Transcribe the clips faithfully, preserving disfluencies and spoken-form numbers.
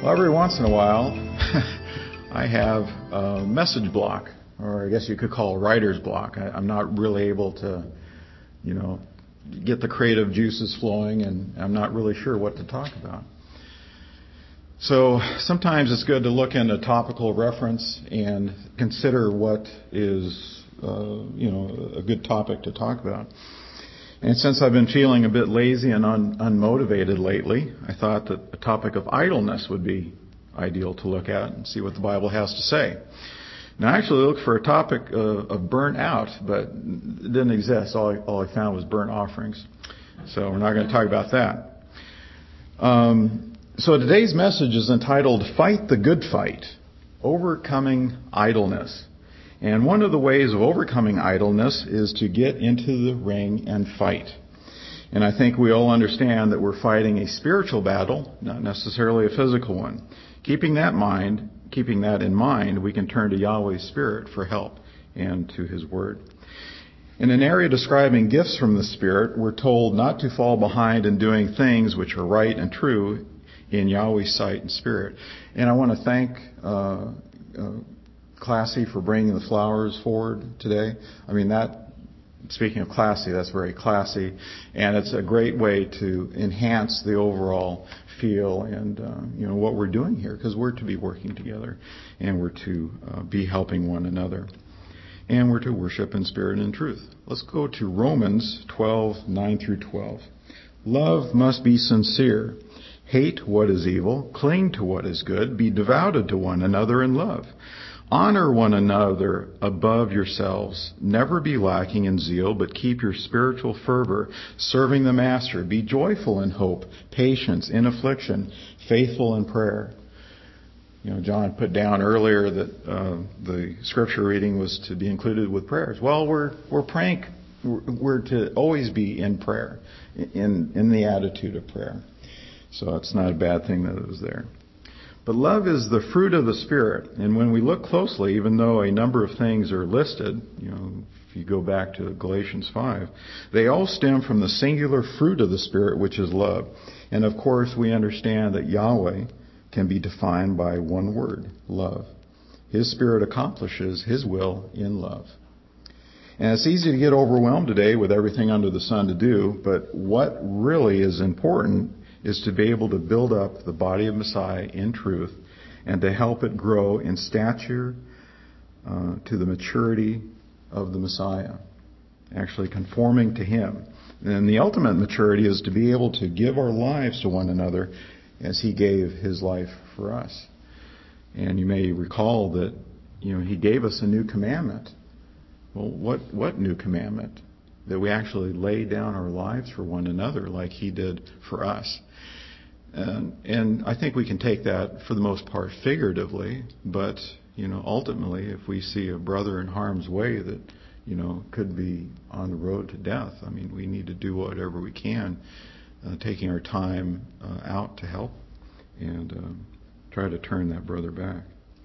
Well, every once in a while, I have a message block, or I guess you could call it writer's block. I, I'm not really able to, you know, get the creative juices flowing, and I'm not really sure what to talk about. So sometimes it's good to look in a topical reference and consider what is, uh, you know, a good topic to talk about. And since I've been feeling a bit lazy and un- unmotivated lately, I thought that the topic of idleness would be ideal to look at and see what the Bible has to say. Now, I actually looked for a topic uh, of burnt out, but it didn't exist. All I, all I found was burnt offerings. So we're not going to talk about that. Um, so today's message is entitled, Fight the Good Fight, Overcoming Idleness. And one of the ways of overcoming idleness is to get into the ring and fight. And I think we all understand that we're fighting a spiritual battle, not necessarily a physical one. Keeping that mind, keeping that in mind, we can turn to Yahweh's Spirit for help and to His Word. In an area describing gifts from the Spirit, we're told not to fall behind in doing things which are right and true in Yahweh's sight and spirit. And I want to thank uh, uh Classy for bringing the flowers forward today. I mean, that, speaking of classy, that's very classy. And it's a great way to enhance the overall feel and, uh, you know, what we're doing here, because we're to be working together and we're to uh, be helping one another. And we're to worship in spirit and in truth. Let's go to Romans twelve, nine through twelve. Love must be sincere. Hate what is evil. Cling to what is good. Be devoted to one another in love. Honor one another above yourselves. Never be lacking in zeal, but keep your spiritual fervor, serving the Master. Be joyful in hope, patience in affliction, faithful in prayer. You know, John put down earlier that uh, the scripture reading was to be included with prayers. Well, we're we're praying. We're to always be in prayer, in in the attitude of prayer. So it's not a bad thing that it was there. But love is the fruit of the Spirit. And when we look closely, even though a number of things are listed, you know, if you go back to Galatians five, they all stem from the singular fruit of the Spirit, which is love. And of course, we understand that Yahweh can be defined by one word, love. His Spirit accomplishes His will in love. And it's easy to get overwhelmed today with everything under the sun to do, but what really is important is to be able to build up the body of Messiah in truth and to help it grow in stature uh, to the maturity of the Messiah, actually conforming to Him. And the ultimate maturity is to be able to give our lives to one another as He gave His life for us. And you may recall that, you know, He gave us a new commandment. Well, what, what new commandment? That we actually lay down our lives for one another like He did for us. And, and I think we can take that for the most part figuratively, but, you know, ultimately if we see a brother in harm's way that, you know, could be on the road to death, I mean, we need to do whatever we can, uh, taking our time uh, out to help and uh, try to turn that brother back.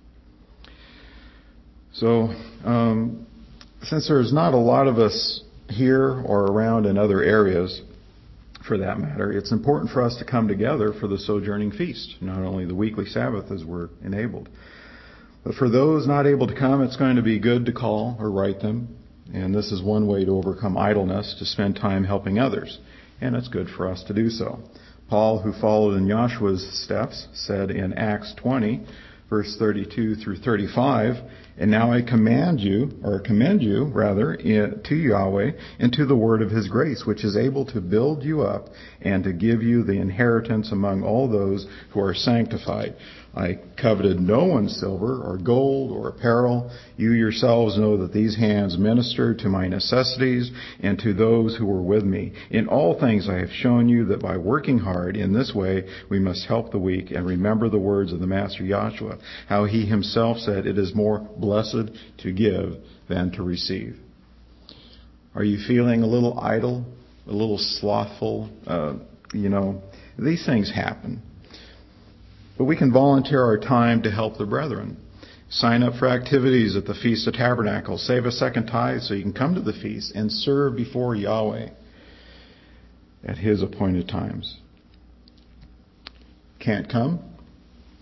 So, um, since there's not a lot of us here or around in other areas, for that matter, it's important for us to come together for the Sojourning Feast, not only the weekly Sabbath as we're enabled. But for those not able to come, it's going to be good to call or write them. And this is one way to overcome idleness, to spend time helping others. And it's good for us to do so. Paul, who followed in Joshua's steps, said in Acts twenty, verse thirty-two through thirty-five, and now I command you, or commend you, rather, to Yahweh and to the word of His grace, which is able to build you up and to give you the inheritance among all those who are sanctified. I coveted no one's silver or gold or apparel. You yourselves know that these hands ministered to my necessities and to those who were with me. In all things I have shown you that by working hard in this way we must help the weak and remember the words of the Master Yahshua, how He Himself said, it is more blessed to give than to receive. Are you feeling a little idle, a little slothful? Uh, you know, these things happen. But we can volunteer our time to help the brethren. Sign up for activities at the Feast of Tabernacles. Save a second tithe so you can come to the feast and serve before Yahweh at His appointed times. Can't come?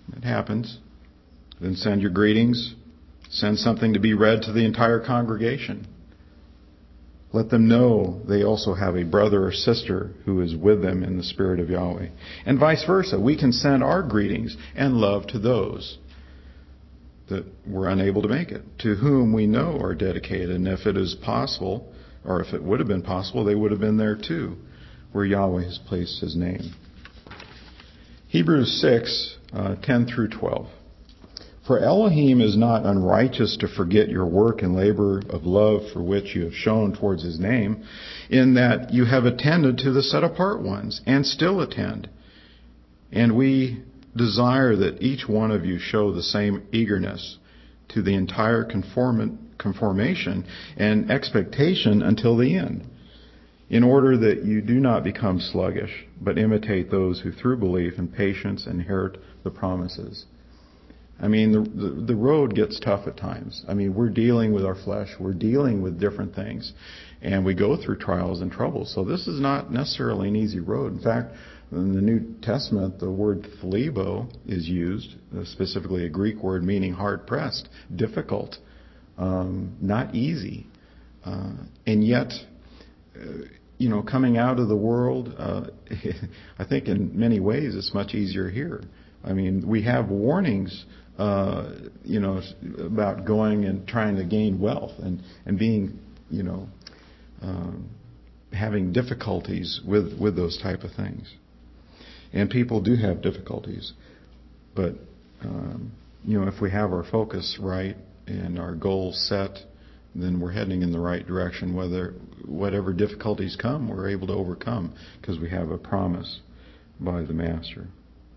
It happens. Then send your greetings. Send something to be read to the entire congregation. Let them know they also have a brother or sister who is with them in the Spirit of Yahweh. And vice versa. We can send our greetings and love to those that were unable to make it, to whom we know are dedicated. And if it is possible, or if it would have been possible, they would have been there too, where Yahweh has placed His name. Hebrews six, uh, ten through twelve. For Elohim is not unrighteous to forget your work and labor of love for which you have shown towards His name, in that you have attended to the set-apart ones, and still attend. And we desire that each one of you show the same eagerness to the entire conform- conformation and expectation until the end, in order that you do not become sluggish, but imitate those who through belief and patience inherit the promises. I mean, the, the the road gets tough at times. I mean, we're dealing with our flesh. We're dealing with different things. And we go through trials and troubles. So this is not necessarily an easy road. In fact, in the New Testament, the word thalibo is used, uh, specifically a Greek word meaning hard-pressed, difficult, um, not easy. Uh, and yet, uh, you know, coming out of the world, uh, I think in many ways it's much easier here. I mean, we have warnings, uh, you know, about going and trying to gain wealth and, and being, you know, um, having difficulties with, with those type of things. And people do have difficulties. But, um, you know, if we have our focus right and our goals set, then we're heading in the right direction. Whether whatever difficulties come, we're able to overcome because we have a promise by the Master.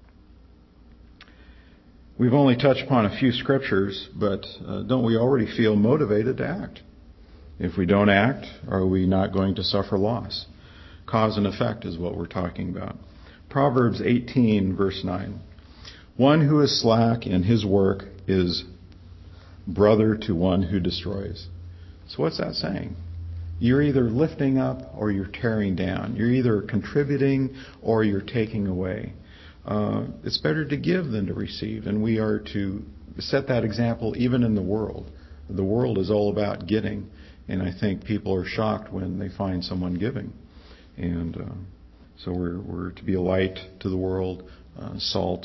We've only touched upon a few scriptures, but uh, don't we already feel motivated to act? If we don't act, are we not going to suffer loss? Cause and effect is what we're talking about. Proverbs eighteen, verse nine. One who is slack in his work is brother to one who destroys. So what's that saying? You're either lifting up or you're tearing down. You're either contributing or you're taking away. Uh, it's better to give than to receive, and we are to set that example even in the world. The world is all about getting, and I think people are shocked when they find someone giving. And uh, so we're, we're to be a light to the world, uh, salt.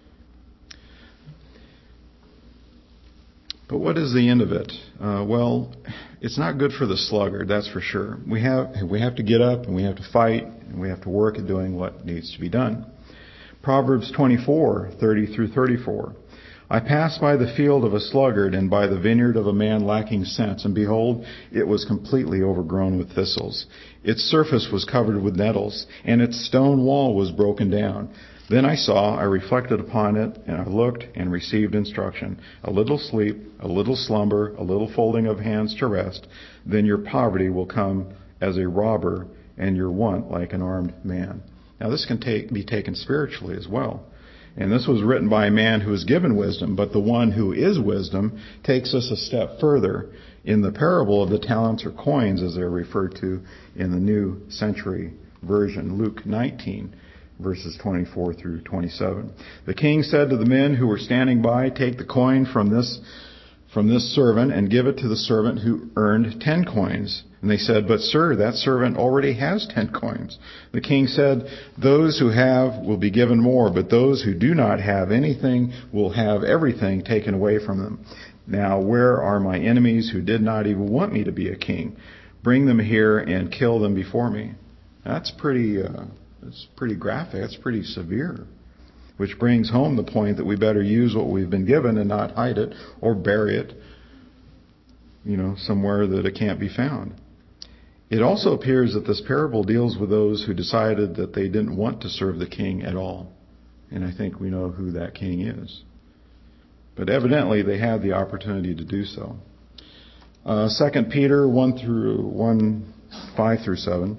But what is the end of it? Uh, well, it's not good for the sluggard, that's for sure. We have we have to get up and we have to fight and we have to work at doing what needs to be done. Proverbs twenty-four, thirty through thirty-four. I passed by the field of a sluggard and by the vineyard of a man lacking sense, and behold, it was completely overgrown with thistles. Its surface was covered with nettles, and its stone wall was broken down. Then I saw, I reflected upon it, and I looked and received instruction. A little sleep, a little slumber, a little folding of hands to rest, then your poverty will come as a robber, and your want like an armed man. Now this can take, be taken spiritually as well. And this was written by a man who is given wisdom, but the one who is wisdom takes us a step further in the parable of the talents or coins, as they're referred to in the New Century Version, Luke nineteen, verses twenty-four through twenty-seven. The king said to the men who were standing by, take the coin from this from this servant and give it to the servant who earned ten coins. And they said, but sir, that servant already has ten coins. The king said, those who have will be given more, but those who do not have anything will have everything taken away from them. Now, where are my enemies who did not even want me to be a king? Bring them here and kill them before me. That's pretty, uh, that's pretty graphic. That's pretty severe. Which brings home the point that we better use what we've been given and not hide it or bury it, you know, somewhere that it can't be found. It also appears that this parable deals with those who decided that they didn't want to serve the king at all. And I think we know who that king is. But evidently they had the opportunity to do so. Uh, Second Peter one through one, five through seven.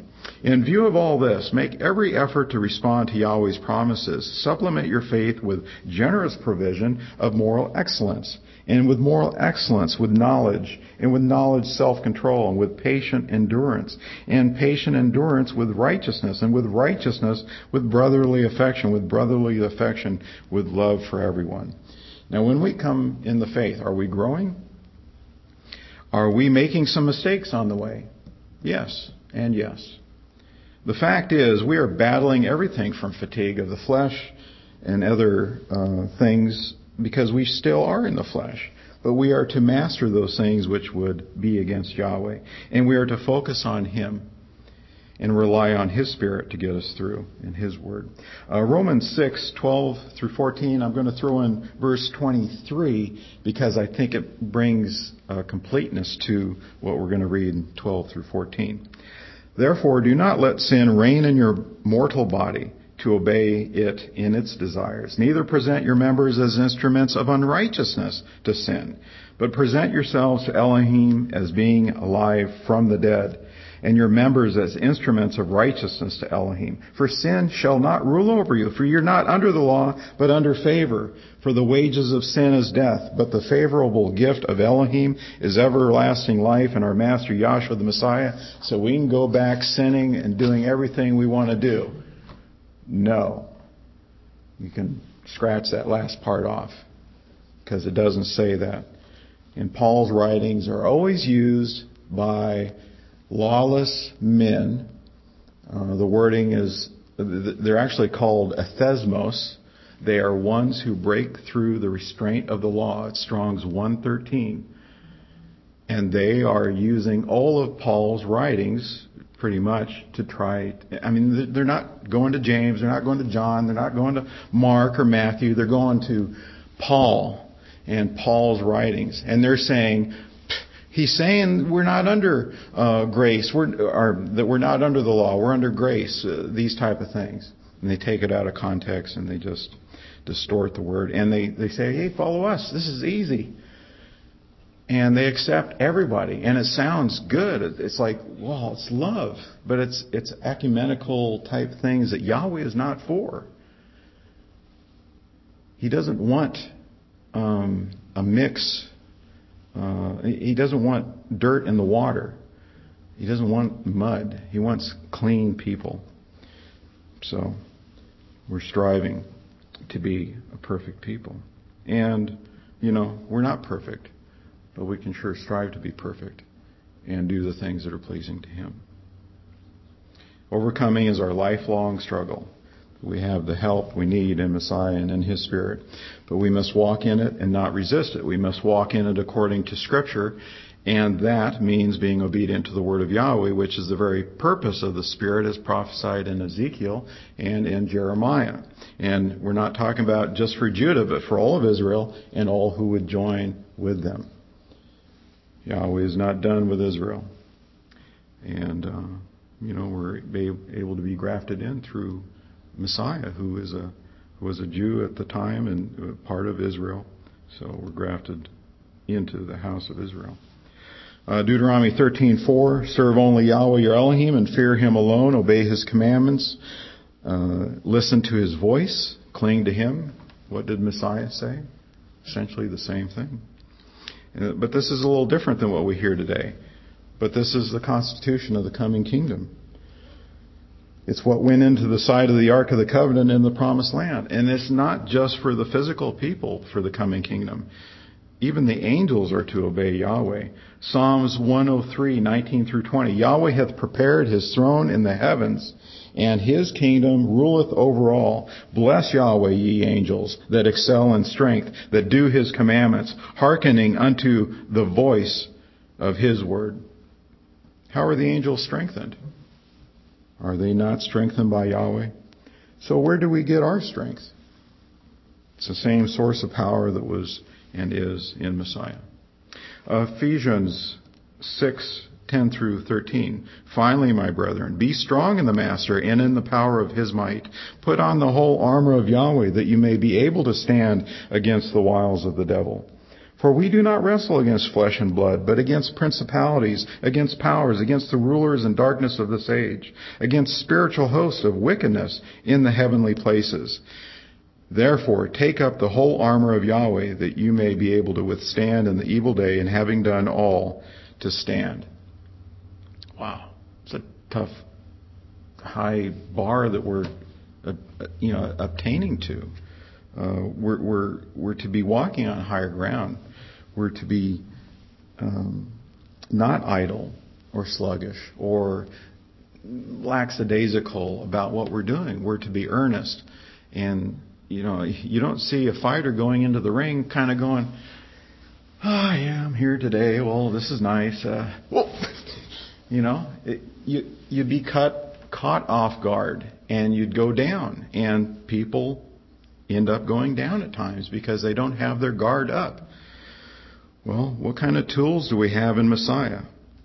In view of all this, make every effort to respond to Yahweh's promises. Supplement your faith with generous provision of moral excellence, and with moral excellence with knowledge, and with knowledge self-control, and with patient endurance, and patient endurance with righteousness, and with righteousness with brotherly affection, with brotherly affection with love for everyone. Now, when we come in the faith, are we growing? Are we making some mistakes on the way? Yes, and yes. The fact is, we are battling everything from fatigue of the flesh and other uh, things because we still are in the flesh. But we are to master those things which would be against Yahweh. And we are to focus on Him and rely on His Spirit to get us through in His Word. Uh, Romans six, twelve through fourteen, I'm going to throw in verse twenty-three because I think it brings uh, completeness to what we're going to read in twelve through fourteen. Therefore, do not let sin reign in your mortal body to obey it in its desires. Neither present your members as instruments of unrighteousness to sin, but present yourselves to Elohim as being alive from the dead, and your members as instruments of righteousness to Elohim. For sin shall not rule over you, for you're not under the law, but under favor. For the wages of sin is death, but the favorable gift of Elohim is everlasting life in our Master Yahshua the Messiah, so we can go back sinning and doing everything we want to do. No. You can scratch that last part off, because it doesn't say that. And Paul's writings are always used by lawless men. Uh, the wording is, they're actually called athesmos. They are ones who break through the restraint of the law. It's Strong's one thirteen. And they are using all of Paul's writings pretty much to try. I mean, they're not going to James, they're not going to John, they're not going to Mark or Matthew. They're going to Paul and Paul's writings. And they're saying, he's saying we're not under uh, grace, we're, or that we're not under the law, we're under grace, uh, these type of things. And they take it out of context and they just distort the word. And they, they say, hey, follow us, this is easy. And they accept everybody. And it sounds good. It's like, well, it's love. But it's it's ecumenical type things that Yahweh is not for. He doesn't want um, a mix. Uh, he doesn't want dirt in the water. He doesn't want mud. He wants clean people. So we're striving to be a perfect people. And, you know, we're not perfect. But we can sure strive to be perfect and do the things that are pleasing to Him. Overcoming is our lifelong struggle. We have the help we need in Messiah and in His Spirit. But we must walk in it and not resist it. We must walk in it according to Scripture. And that means being obedient to the Word of Yahweh, which is the very purpose of the Spirit as prophesied in Ezekiel and in Jeremiah. And we're not talking about just for Judah, but for all of Israel and all who would join with them. Yahweh is not done with Israel. And, uh, you know, we're able to be grafted in through Messiah, who is a who was a Jew at the time and part of Israel. So we're grafted into the house of Israel. Uh, Deuteronomy thirteen four, serve only Yahweh your Elohim and fear Him alone, obey His commandments, uh, listen to His voice, cling to Him. What did Messiah say? Essentially the same thing. But this is a little different than what we hear today. But this is the constitution of the coming kingdom. It's what went into the side of the Ark of the Covenant in the Promised Land. And it's not just for the physical people for the coming kingdom. Even the angels are to obey Yahweh. Psalms one oh three, nineteen through twenty. Yahweh hath prepared His throne in the heavens, and His kingdom ruleth over all. Bless Yahweh, ye angels, that excel in strength, that do His commandments, hearkening unto the voice of His word. How are the angels strengthened? Are they not strengthened by Yahweh? So where do we get our strength? It's the same source of power that was and is in Messiah. Ephesians six, ten through thirteen. Finally, my brethren, be strong in the Master and in the power of His might. Put on the whole armor of Yahweh, that you may be able to stand against the wiles of the devil. For we do not wrestle against flesh and blood, but against principalities, against powers, against the rulers and darkness of this age, against spiritual hosts of wickedness in the heavenly places. Therefore, take up the whole armor of Yahweh, that you may be able to withstand in the evil day, and having done all, to stand. Wow, it's a tough, high bar that we're, uh, you know, obtaining to. Uh, we're, we're, we're to be walking on higher ground. We're to be um, not idle or sluggish or lackadaisical about what we're doing. We're to be earnest. And, you know, you don't see a fighter going into the ring kind of going, oh, yeah, I'm here today. Well, this is nice. Uh, well, you know, it, you, you'd be cut, caught off guard and you'd go down. And people end up going down at times because they don't have their guard up. Well, what kind of tools do we have in Messiah?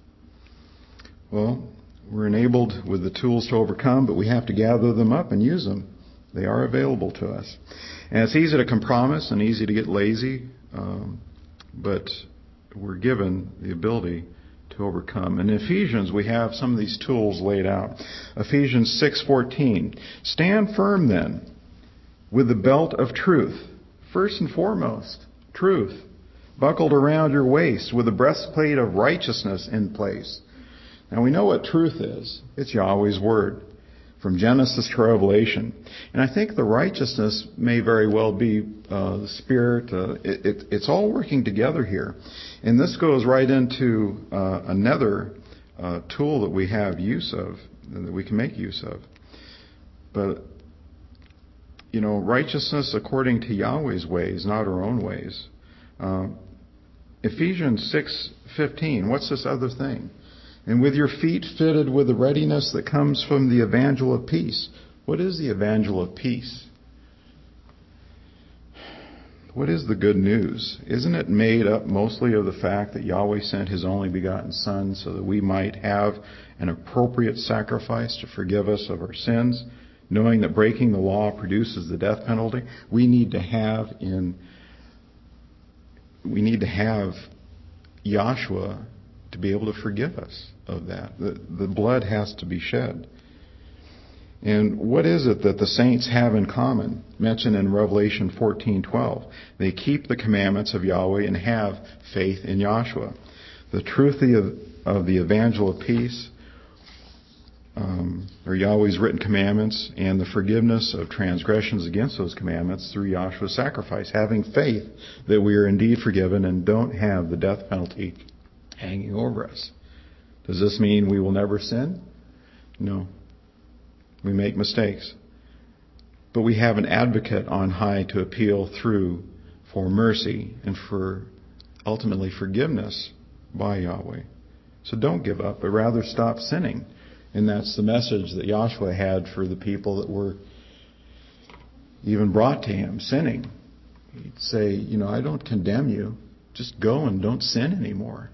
Well, we're enabled with the tools to overcome, but we have to gather them up and use them. They are available to us. And it's easy to compromise and easy to get lazy, um, but we're given the ability to overcome. In Ephesians, we have some of these tools laid out. Ephesians six fourteen. Stand firm then, with the belt of truth. First and foremost, truth. Buckled around your waist with the breastplate of righteousness in place. Now we know what truth is. It's Yahweh's Word, from Genesis to Revelation. And I think the righteousness may very well be uh, the Spirit. Uh, it, it, it's all working together here. And this goes right into uh, another uh, tool that we have use of, that we can make use of. But, you know, righteousness according to Yahweh's ways, not our own ways. Uh, Ephesians six fifteen, what's this other thing? And with your feet fitted with the readiness that comes from the evangel of peace. What is the evangel of peace? What is the good news? Isn't it made up mostly of the fact that Yahweh sent His only begotten Son so that we might have an appropriate sacrifice to forgive us of our sins, knowing that breaking the law produces the death penalty? We need to have in We need to have Yahshua to be able to forgive us of that. The, the blood has to be shed. And what is it that the saints have in common? Mentioned in Revelation fourteen twelve. They keep the commandments of Yahweh and have faith in Yahshua. The truth of, of the evangel of peace, um, or Yahweh's written commandments, and the forgiveness of transgressions against those commandments through Yahshua's sacrifice. Having faith that we are indeed forgiven and don't have the death penalty hanging over us. Does this mean we will never sin? No. We make mistakes. But we have an advocate on high to appeal through for mercy and for ultimately forgiveness by Yahweh. So don't give up, but rather stop sinning. And that's the message that Yahshua had for the people that were even brought to Him, sinning. He'd say, you know, I don't condemn you. Just go and don't sin anymore.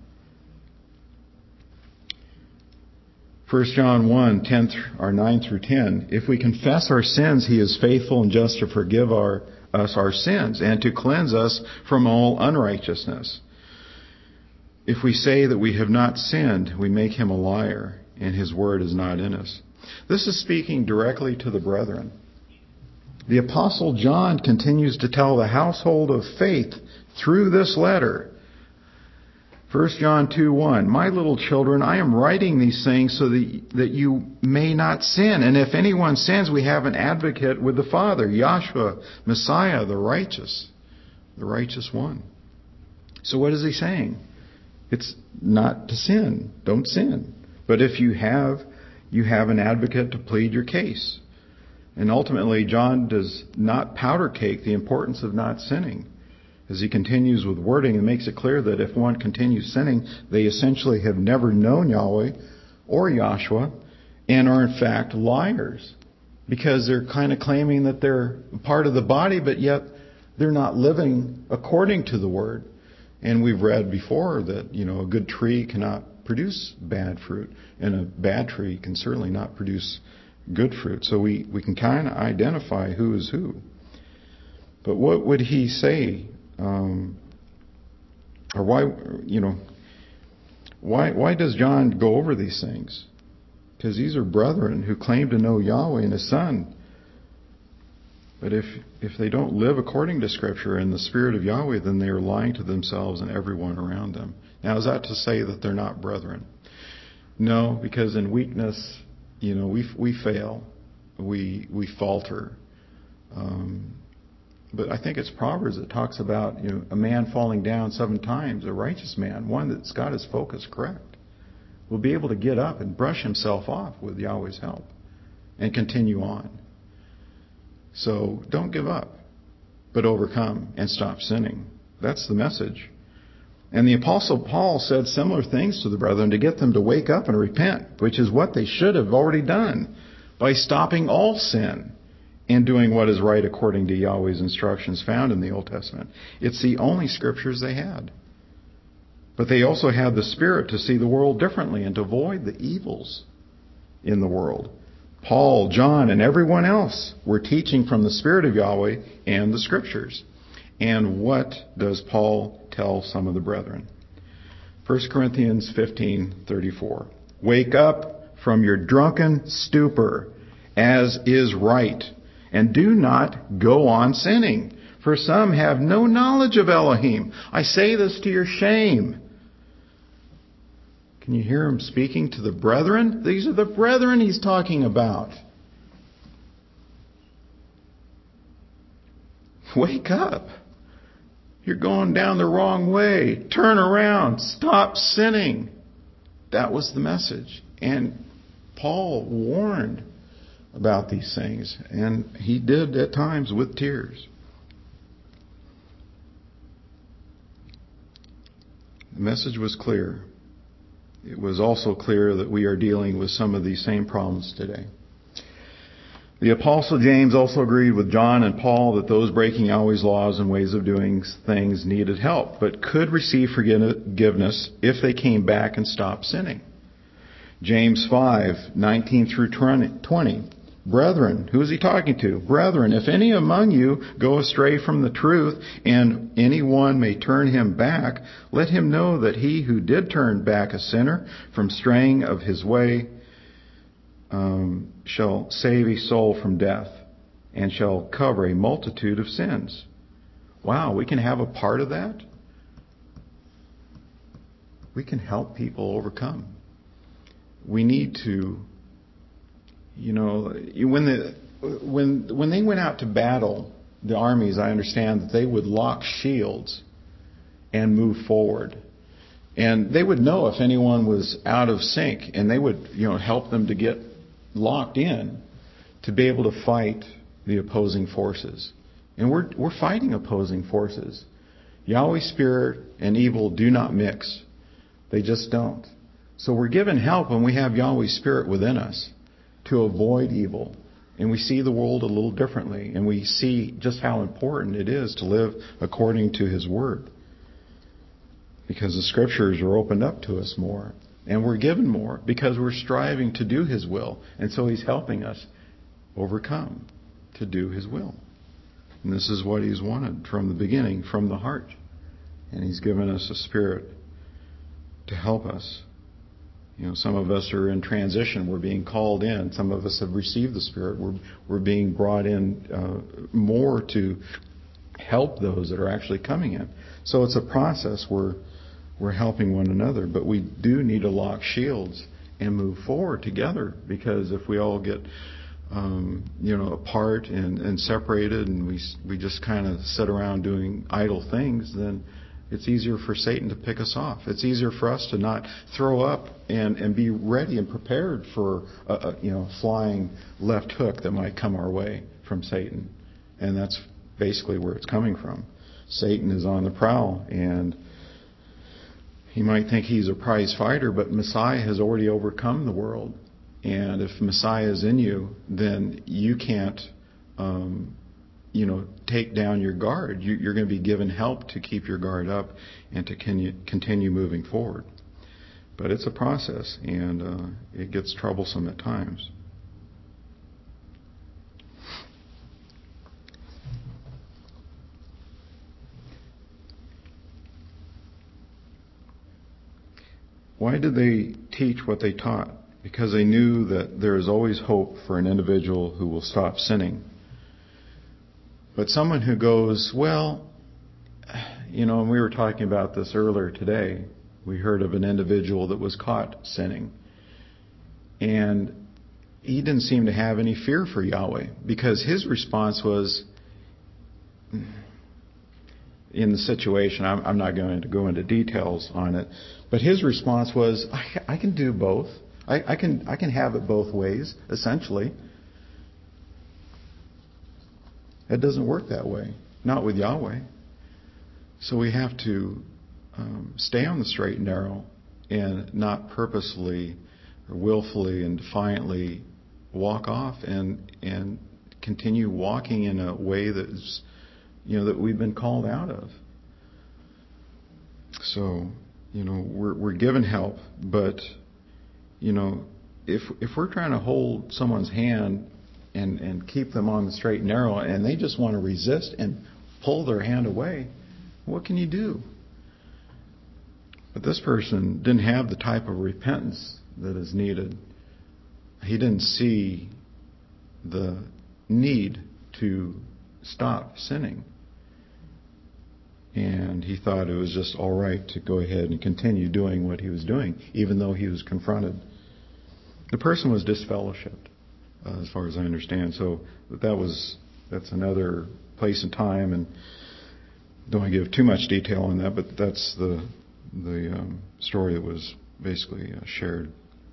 First John one, ten or nine through ten. If we confess our sins, He is faithful and just to forgive our, us our sins and to cleanse us from all unrighteousness. If we say that we have not sinned, we make Him a liar, and His word is not in us. This is speaking directly to the brethren. The Apostle John continues to tell the household of faith through this letter. First John two one, my little children, I am writing these things so that, that you may not sin. And if anyone sins, we have an advocate with the Father, Yahshua, Messiah, the righteous, the righteous one. So what is he saying? It's not to sin. Don't sin. But if you have, you have an advocate to plead your case. And ultimately, John does not powder cake the importance of not sinning. As he continues with wording and makes it clear that if one continues sinning, they essentially have never known Yahweh or Yahshua and are in fact liars. Because they're kind of claiming that they're part of the body, but yet they're not living according to the Word. And we've read before that, you know, a good tree cannot produce bad fruit, and a bad tree can certainly not produce good fruit. So we, we can kind of identify who is who. But what would he say? Um, Or why, you know, why why does John go over these things? Because these are brethren who claim to know Yahweh and His Son. But if if they don't live according to Scripture and the Spirit of Yahweh, then they are lying to themselves and everyone around them. Now, is that to say that they're not brethren? No, because in weakness, you know, we we fail, we we falter. Um, but I think it's Proverbs that talks about, you know, a man falling down seven times, a righteous man, one that's got his focus correct, will be able to get up and brush himself off with Yahweh's help and continue on. So don't give up, but overcome and stop sinning. That's the message. And the Apostle Paul said similar things to the brethren to get them to wake up and repent, which is what they should have already done by stopping all sin and doing what is right according to Yahweh's instructions found in the Old Testament. It's the only scriptures they had. But they also had the Spirit to see the world differently and to avoid the evils in the world. Paul, John, and everyone else were teaching from the Spirit of Yahweh and the Scriptures. And what does Paul tell some of the brethren? First Corinthians fifteen thirty-four. Wake up from your drunken stupor, as is right, and do not go on sinning, for some have no knowledge of Elohim. I say this to your shame. Can you hear him speaking to the brethren? These are the brethren he's talking about. Wake up. You're going down the wrong way. Turn around. Stop sinning. That was the message. And Paul warned about these things. And he did at times with tears. The message was clear. It was also clear that we are dealing with some of these same problems today. The Apostle James also agreed with John and Paul that those breaking Yahweh's laws and ways of doing things needed help, but could receive forgiveness if they came back and stopped sinning. James five nineteen through twenty. Brethren, who is he talking to? Brethren, if any among you go astray from the truth, and anyone may turn him back, let him know that he who did turn back a sinner from straying of his way um, shall save a soul from death, and shall cover a multitude of sins. Wow, we can have a part of that? We can help people overcome. We need to You know, when the when when they went out to battle, the armies, I understand that they would lock shields and move forward. And they would know if anyone was out of sync, and they would, you know, help them to get locked in to be able to fight the opposing forces. And we're we're fighting opposing forces. Yahweh's Spirit and evil do not mix. They just don't. So we're given help when we have Yahweh's Spirit within us to avoid evil. And we see the world a little differently. And we see just how important it is to live according to His Word. Because the Scriptures are opened up to us more. And we're given more because we're striving to do His will. And so He's helping us overcome to do His will. And this is what He's wanted from the beginning, from the heart. And He's given us a Spirit to help us. You know, some of us are in transition. We're being called in. Some of us have received the Spirit. We're we're being brought in uh, more to help those that are actually coming in. So it's a process where we're helping one another. But we do need to lock shields and move forward together. Because if we all get, um, you know, apart and, and separated, and we we just kind of sit around doing idle things, then it's easier for Satan to pick us off. It's easier for us to not throw up and, and be ready and prepared for a, a you know flying left hook that might come our way from Satan. And that's basically where it's coming from. Satan is on the prowl, and he might think he's a prize fighter, but Messiah has already overcome the world. And if Messiah is in you, then you can't um, you know, take down your guard. You, you're going to be given help to keep your guard up and to continue, continue moving forward. But it's a process, and uh, it gets troublesome at times. Why did they teach what they taught? Because they knew that there is always hope for an individual who will stop sinning. But someone who goes, well, you know, and we were talking about this earlier today. We heard of an individual that was caught sinning. And he didn't seem to have any fear for Yahweh, because his response was, in the situation, I'm, I'm not going to go into details on it, but his response was, I, I can do both. I, I can I can have it both ways, essentially. It doesn't work that way, not with Yahweh. So we have to um, stay on the straight and narrow and not purposely or willfully and defiantly walk off and and continue walking in a way that's, you know, that we've been called out of. So, you know, we're we're given help, but, you know, if if we're trying to hold someone's hand and and keep them on the straight and narrow, and they just want to resist and pull their hand away, what can you do? But this person didn't have the type of repentance that is needed. He didn't see the need to stop sinning. And he thought it was just all right to go ahead and continue doing what he was doing, even though he was confronted. The person was disfellowshipped, uh, as far as I understand. So that was that's another place and time, and don't want to give too much detail on that, but that's the the um, story that was basically uh, shared.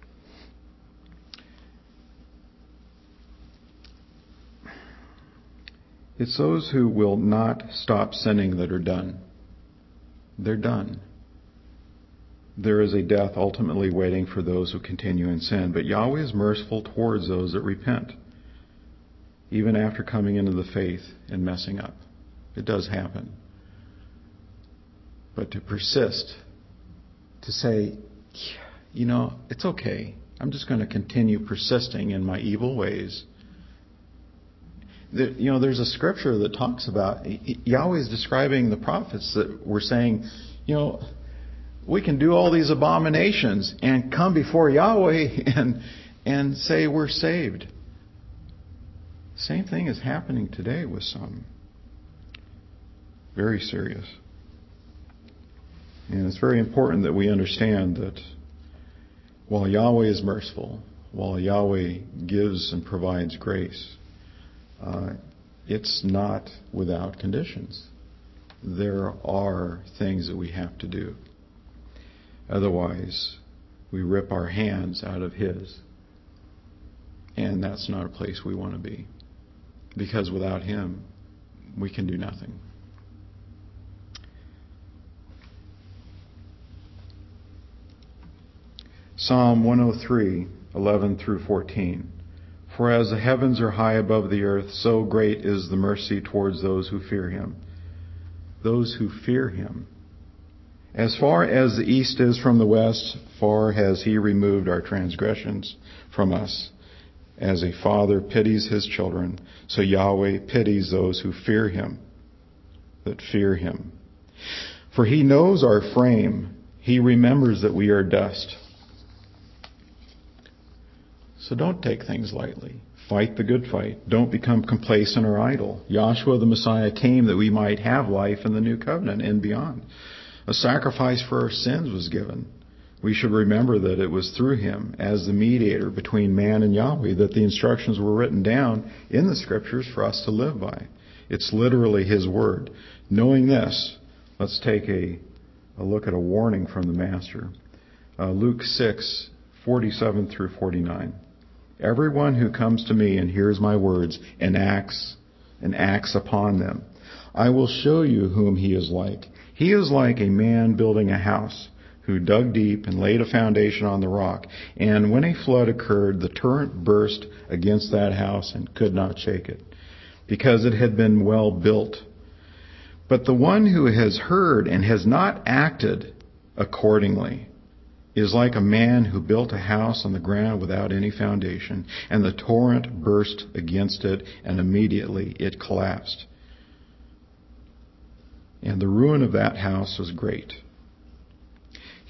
It's those who will not stop sinning that are done. They're done. There is a death ultimately waiting for those who continue in sin. But Yahweh is merciful towards those that repent, even after coming into the faith and messing up. It does happen. But to persist, to say, you know, it's okay. I'm just going to continue persisting in my evil ways. The, you know, there's a scripture that talks about, Yahweh is describing the prophets that were saying, you know, we can do all these abominations and come before Yahweh and and say we're saved. Same thing is happening today with some. Very serious. And it's very important that we understand that while Yahweh is merciful, while Yahweh gives and provides grace, uh, it's not without conditions. There are things that we have to do. Otherwise, we rip our hands out of His. And that's not a place we want to be. Because without Him, we can do nothing. Psalm one oh three, eleven through fourteen. For as the heavens are high above the earth, so great is the mercy towards those who fear Him. Those who fear Him. As far as the east is from the west, far has He removed our transgressions from us. As a father pities his children, so Yahweh pities those who fear Him, that fear Him. For He knows our frame. He remembers that we are dust. So don't take things lightly. Fight the good fight. Don't become complacent or idle. Yahshua the Messiah came that we might have life in the new covenant and beyond. A sacrifice for our sins was given. We should remember that it was through Him, as the mediator between man and Yahweh, that the instructions were written down in the Scriptures for us to live by. It's literally His word. Knowing this, let's take a, a look at a warning from the Master. Uh, Luke six, forty-seven through forty-nine. Everyone who comes to me and hears my words and acts and acts upon them, I will show you whom he is like. He is like a man building a house who dug deep and laid a foundation on the rock. And when a flood occurred, the torrent burst against that house and could not shake it, because it had been well built. But the one who has heard and has not acted accordingly is like a man who built a house on the ground without any foundation, and the torrent burst against it, and immediately it collapsed. And the ruin of that house was great.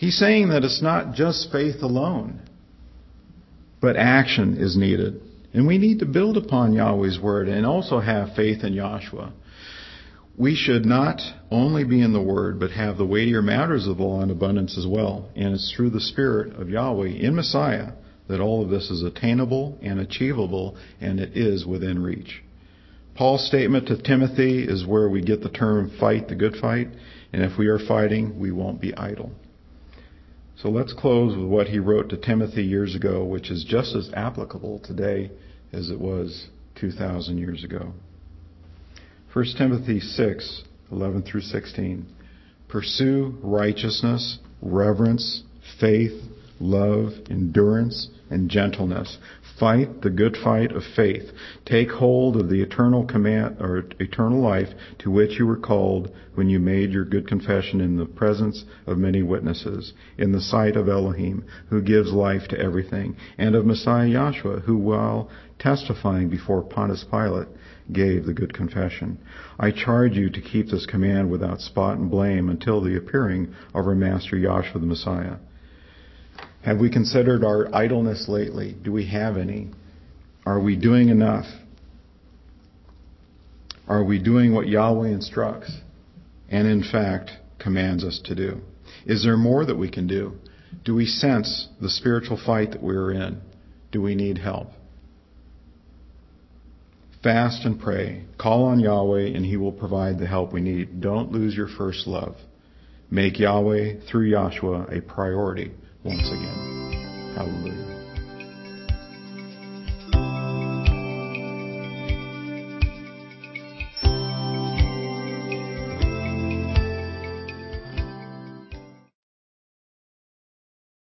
He's saying that it's not just faith alone, but action is needed. And we need to build upon Yahweh's word and also have faith in Yahshua. We should not only be in the word, but have the weightier matters of the law in abundance as well. And it's through the Spirit of Yahweh in Messiah that all of this is attainable and achievable, and it is within reach. Paul's statement to Timothy is where we get the term fight the good fight. And if we are fighting, we won't be idle. So let's close with what he wrote to Timothy years ago, which is just as applicable today as it was two thousand years ago. First Timothy six, eleven through sixteen. Pursue righteousness, reverence, faith, love, endurance, and gentleness. Fight the good fight of faith. Take hold of the eternal command or eternal life to which you were called when you made your good confession in the presence of many witnesses, in the sight of Elohim, who gives life to everything, and of Messiah Yahshua, who while testifying before Pontius Pilate gave the good confession. I charge you to keep this command without spot and blame until the appearing of our Master Yahshua the Messiah. Have we considered our idleness lately? Do we have any? Are we doing enough? Are we doing what Yahweh instructs and in fact commands us to do? Is there more that we can do? Do we sense the spiritual fight that we're in? Do we need help? Fast and pray. Call on Yahweh and He will provide the help we need. Don't lose your first love. Make Yahweh through Yahshua a priority once again. Hallelujah.